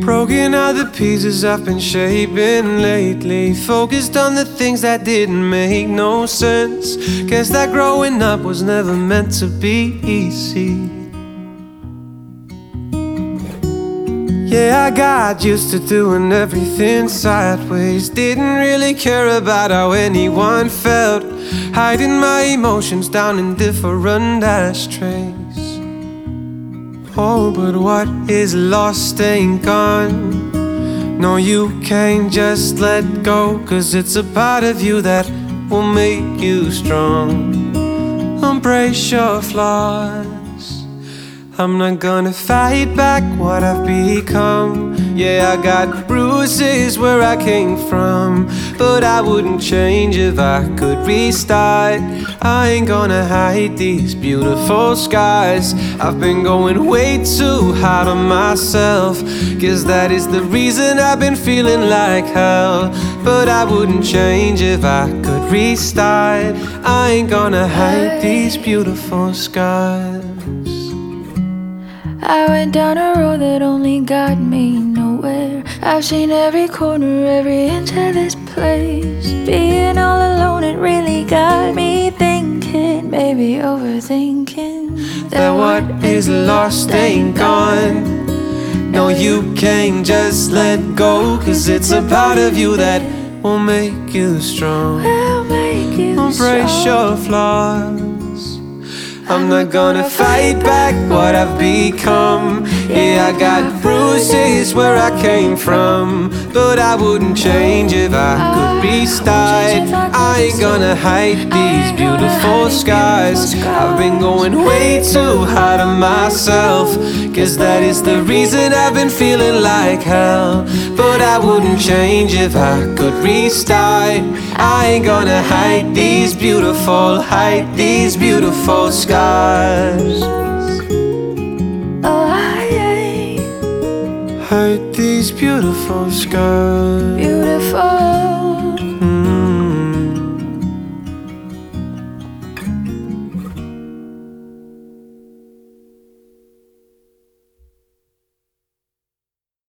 Broken are the pieces I've been shaping lately. Focused on the things that didn't make no sense. Guess that growing up was never meant to be easy. Yeah, I got used to doing everything sideways. Didn't really care about how anyone felt. Hiding my emotions down in different ashtrays. Oh, but what is lost ain't gone. No, you can't just let go, 'cause it's a part of you that will make you strong. Embrace your flaws. I'm not gonna fight back what I've become. Yeah, I got bruises where I came from, but I wouldn't change if I could restart. I ain't gonna hide these beautiful skies. I've been going way too hard on myself, 'cause that is the reason I've been feeling like hell. But I wouldn't change if I could restart. I ain't gonna hide these beautiful skies. I went down a road that only got me nowhere. I've seen every corner, every inch of this place. Being all alone, it really got me thinking, maybe overthinking, that what is lost ain't gone. No, you can't just let go, 'cause it's a part of you that will make you strong. Embrace your flaws. I'm not gonna fight back what I've become. Yeah, I got bruises where I came from, but I wouldn't change if I could restart. I ain't gonna hide these beautiful skies. I've been going way too hard on myself, 'cause that is the reason I've been feeling like hell. But I wouldn't change if I could restart. I ain't gonna hide these beautiful skies. Oh, I ain't Hide these beautiful skies.